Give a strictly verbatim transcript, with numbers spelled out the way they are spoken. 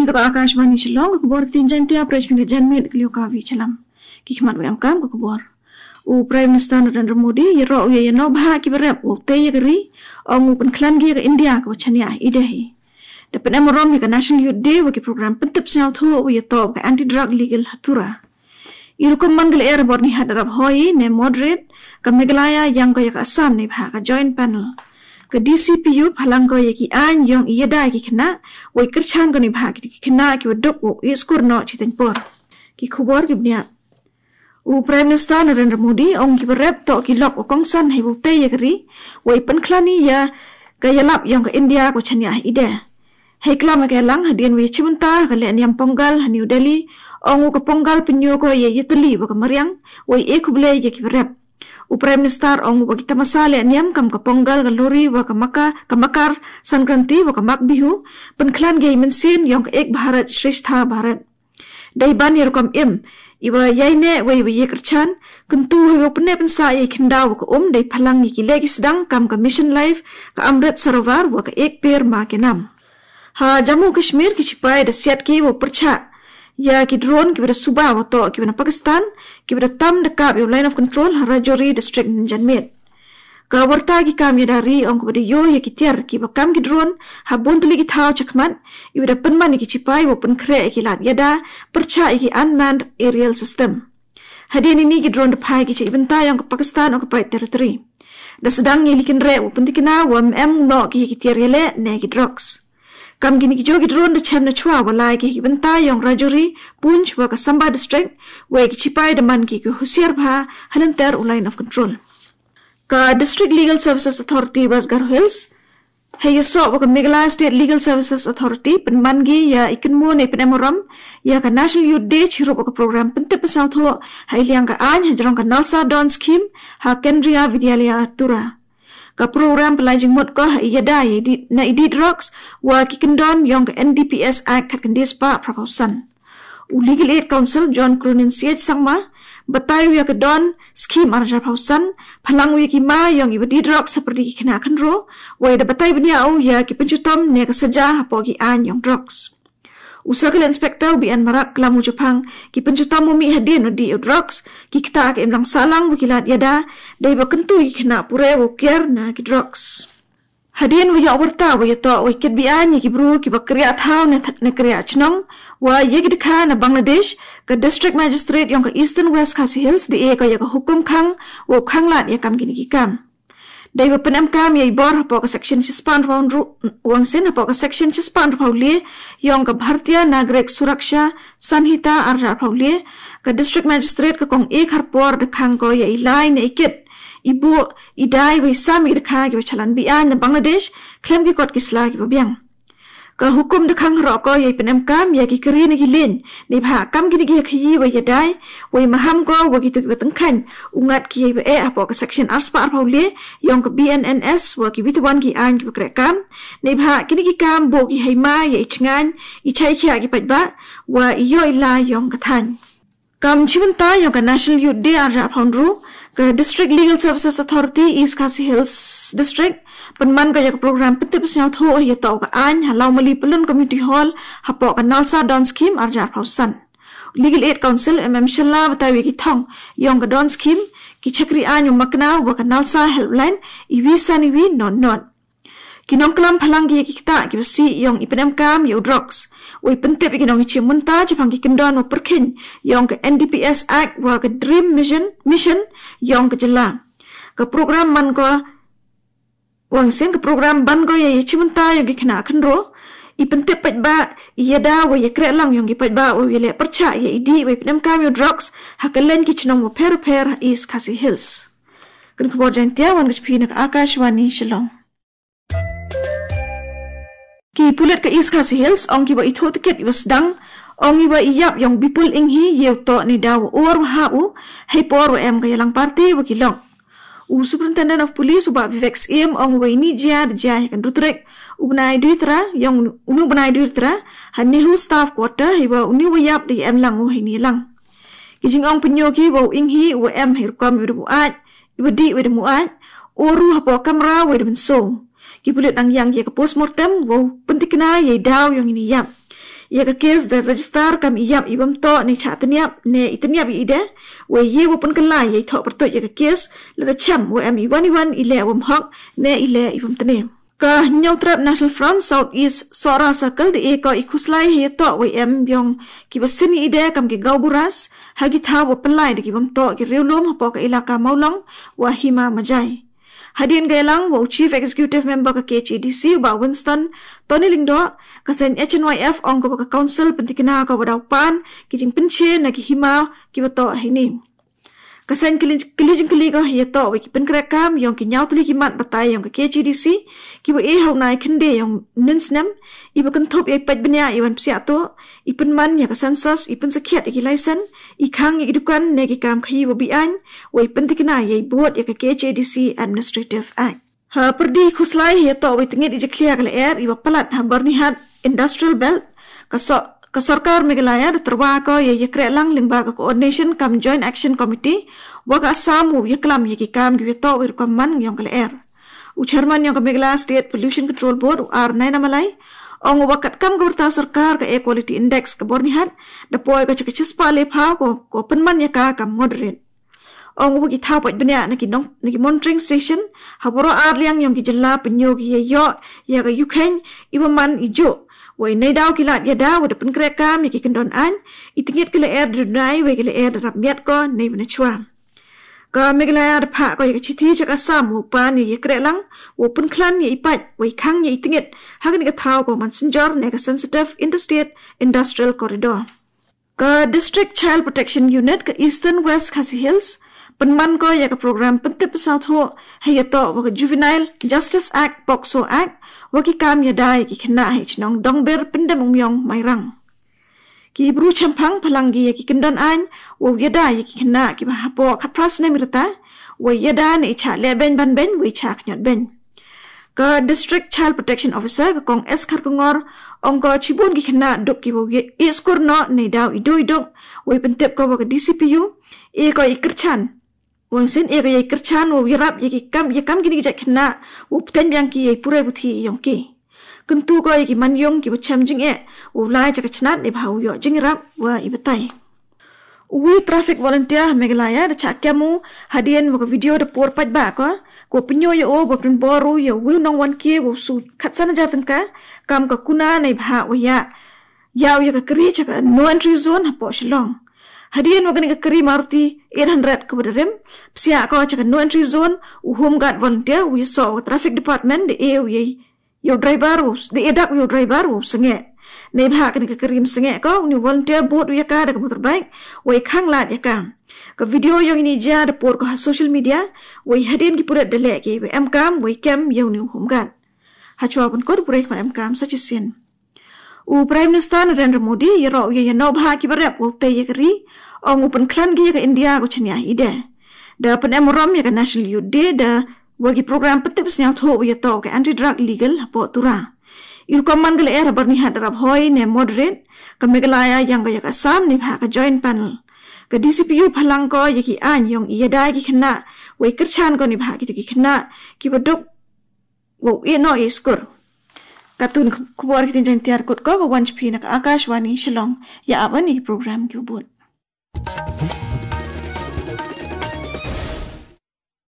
to Akashvani Shillong, Kubor Tinjantia, Preshmin Janmit Gliokavi Chalam, Kikman Wamkam, Kubor. U Prime Minister Narendra Modi, Yero, Yeno Bahaki Rep, U Tayagari, Ong Open Clangi India, Wachania, Idehi. The Penamorom, the National Youth Day, Wiki Program, Pentips now to we talk anti drug legal Hatura. Irukum Mangal Airborne ni Hadarab Hoi, ne moderate, Kamegalaya, Yango Yak Assam, ne Haka joint panel. Ka D C P U Palango Yaki An, Yong Yeda Kikana, Wakirchan Goni Haki Kina, Kiwaduk, Iskur no Chitinpor. Kikubor Gibnia. U Prime Minister Narendra Modi, Ong Kibarep, Toki Lok, Okongsan, Hibu Tayagari, Wapen Klani Ya, Gayalap Yong India, Wachania Ide. Hekla Magalang, Hadian Wichimanta, Galen Yam Pongal, New Delhi, Ong Pongal Pinyoko Ye Yitali, Wakamariang, Way Ekubले Yakirep. U Prime Minister Ong Wakita Masale Nyam Kam Kapongal, Galuri, Wakamaka, Kamakar, Sankranti, Wakamak Bihu, Penklan Gay Mensin, Yong Ek Bharat, Shrestha Bharat. Daiban Yerukam Im, Iwa Yaine, Way Yakerchan, Kuntu, Hopene Pensa Yakinda, Waka Um, De Palang Yiki Legis Dang, Kam Commission Life, Ka Amrit Sarovar, Waka Ek Per Makinam. Ha Jammu Kashmir ki sipai da siat ki wo percha ya ki drone ki bada Subah wo to ki bada Pakistan ki bada tam dekap yo line of control ha Rajouri district Janmit ka warta ki kam ya dari ong bada yo ya ki tiar ki bakam ki drone ha bontuli ki thau chakmat i bada penman ki sipai wo penkre ki lat yada percha ki unmanned aerial system hadian ini ki drone depai ki ibenta yang ke Pakistan occupied territory da sedang ni likin re wo pentikina wo mm no ki ki tiar yele ne ki drugs. Kam gini ki jogi drone de chem na chua walai ki benta yong Rajouri Punch wa ka Samba district we ki chipai de man ki ki husiar bha halanter line of control. Ka District Legal Services Authority Basgar Hills hay yaso wa ka Meghalaya State Legal Services Authority penmangi ya ikenmu ne penemoram ya ka National Youth Day chiro ka program pentep pesau tho hay liang ka an hajrong ka Nalsa Don scheme ha Kendriya Vidyalaya Tura. Ka program pelajeng mot ko iyada di na idi drugs wa kikendon yong ka N D P S Act kat kendis pa proposan. U Legal Aid Council John Cronin siet sangma batayu ya kedon scheme arja proposan palang wi ki ma yong ibadi drugs seperti kena kendro wa ida batai benia au ya ki pencutom ne ka saja hapo ki an yong drugs. Usaha inspektor B N Marak Lamu Jepang ki pencutam mumi hadin di drugs ki kita ke emlang salang wikilat yada dai bakentu ki kena pure wokier na ki drugs hadin wi yawarta wi to wi kit bian ki bru ki bakriya thau na na kriya chnong wa ye ki dikha na Bangladesh ka district magistrate yong ka Eastern West Khasi Hills di e ka ya ka hukum khang wo khang lat ya kam gini ki kam dai ba penam kam ye bor hapo ka section sispan round wang sin hapo ka section sispan pauli yong ka Bhartiya Nagrik Suraksha Sanhita arja pauli ka district magistrate ka kong ek harpor de khang ko ye ilai ne ikit ibu idai wi sami de kha ki chalan bian na Bangladesh klem ki kot kisla ki biang ka hukum de khang ro ko ye penam kam ye ki kri ne ki len ni bha kam gi gi khi wi ye dai wi maham ko wa ki tu ki tang khan ungat ki ye e apo ka section arspar pauli yong ka B N N S wa ki bitwan ki an ki kre kam ni bha ki ki kam bo ki haima ye chngan i chai khia ki pajba wa yo ila yong ka than kam chibanta yong ka National Youth Day arja phondru ka District Legal Services Authority East Khasi Hills District penman ka yak program petip snyau tho ya to ka an halau mali pelun community hall hapo ka Nalsa Don scheme arja phausan Legal Aid Council M M Shalla batawi ki thong yong ka Don scheme ki chakri an yung makna wa ka Nalsa helpline iwi saniwi non non kinong klam phalangi ki kita ki si yong ipnem kam yo drugs wi pentep ki nong chi munta chi phang ki kendon wa perkhin yong ka N D P S Act wa ka Dream Mission mission yong ka jela ka program man ko wang sen ka program ban go ye chi munta yong ki khna khandro i pentep paj ba yada wa ye kre lang yong ki paj ba wa le percha ye idi wi pnem kam yo drugs hakalen ki chnong wa per per East Khasi Hills kan ko jantia wan ki phina ka Akashwani Shillong ki pulet ka East Khasi Hills ong ki ba itho tiket wasdang ong iba iyap yong bipul inghi yew to ni daw or ha u hay por em ka yalang party wakilong u Superintendent of Police uba Vivek M ong wa ini jia jia kan dutrek ubnai duitra yong unu banai duitra hanihu staff quarter hiba uni wayap di em lang u hini lang kijing ong penyoki wa inghi wa em hirkam wi buat iba di wi muat oru hapo kamera wi ben so ki pulet ang yang ye ka postmortem wo pentikna ye daw yang ini yap ia ka kes da register kam iyap ibam to ni cha taniap ne itaniap ide we ye wo pun kala ye tho perto ia ka kes la cham we am iwan iwan ile wam hok ne ile ibam tane ka nyau trap National Front South East Sora Circle de e ka ikuslai he to we am yong ki basini ide kam ki gau buras hagi tha wo pelai de ki bam to ki reulum po ka ilaka maulong wa hima majai Hadian Gailang wo Chief Executive Member ka K H A D C ba Winston Tony Lingdo ka sen H N Y F ong ka council pentikina ka wadaw pan ki jing pinche na ki hima ki bato hini Kasan kilijing kiligo hiyato wiki penkrekam yung kinyaw tuli kimat batay yung K H D C kiwa e haw na ikende yung ninsnem iba kentop yung pajbanya iwan psiato ipan man yung kasansas ipan sakiat yung laysan ikang yung idukan negikam kayi wabian wa ipan tikina yung buat yung K H D C Administrative Act. Ha perdi kuslay hiyato wiki tingit ijakliya kala air iwa palat ha barnihat Industrial Belt kasok Kasorkar Meghalaya da terwa ko ye yekre lang limbaga coordination kam Joint Action Committee waga asamu yeklam yeki kam giweto wir kaman yang kala air. U chairman yang Meghalaya State Pollution Control Board u R nine namalai ong wakat kam gurta sorkar ka air quality index ka bornihat da poy ka chakichispa lepha ko ko penman yaka kam moderate. Ong wagi thau pat benya na ki nong na ki monitoring station haboro ar liang yang ki jella penyogi ye yo ya ka yukhen iwaman ijo Wai nay daw kilat ya daw da penkrekam ya ki kendon an itingit kila air dunai wai kila air rap miat ko nay benachwa ka Meghalaya da pha ko ya chiti chak asam wo pan ya krek lang wo penklan ya ipat wai khang ya itingit hagan ka thau ko man sinjor ne ka sensitive interstate industrial corridor ka District Child Protection Unit ka Eastern West Khasi Hills penman ko ya ka program pentip South Ho hayato wa ka Juvenile Justice Act Poxo Act waki kam ya dai ki khna hich nong dongber pendam umyong mairang ki bru champang phalangi ki kendon an wo ya dai ki khna ki ba hapo khatpras ne mirta wo ya da ne cha le ben ban ben wi cha khnyot ben ka District Child Protection Officer ka kong S Kharkongor ong ko chibun ki khna dok ki wo ye skor no ne daw ido ido wo pentep ko ka D C P U e ko ikirchan Wang sen ega ye kerchan wo wirap ye ki kam ye kam gini jak khna wo pten yang ki ye pure buthi yong ki kentu ko ye ki man yong ki bacham jing e wo lai jak chnat ne bhau yo jing rap wa ibatai wi traffic volunteer Meghalaya da chakyamu hadian wo video da por paj ba ko ko pinyo ye o bo prin boru ye wi nong wan ki wo su khatsan jar tangka kam ka kuna nei bha wo ya yaw ye ka kri chak no entry zone po shlong Hadian wagan ka kari Maruti eight hundred ka badarim psia ko chaka no entry zone u home guard volunteer we saw traffic department de e we yo driver us de edak yo driver us senge ne bha kan ka kari senge ko ni volunteer board we ka da motorbike we khang lat ya ka ka video yang ini ja da por ko social media we hadian ki pura dele ke we am kam we kem yo ni home guard ha chwa pun ko break am kam such a sin U Prime Minister Narendra Modi ye ro ye no bha ki barap wo te ye kri ong upen klan gi ka India ko chania ide da pen amrom ye ka National Youth Day da wagi program petip snyang tho ye to ka anti drug legal po tura ir koman gele era barni hadarab hoy ne moderate ka Meghalaya yang ka ka sam ni bha ka joint panel ka D C P U phalang ko ye ki an yong ye dai ki khna we kirchan ko ni bha ki ki khna ki bodok wo ye no is kur Katun kubor kita jantiar kot ko wanch pina ka Akashwani Shillong ya abani program ki bud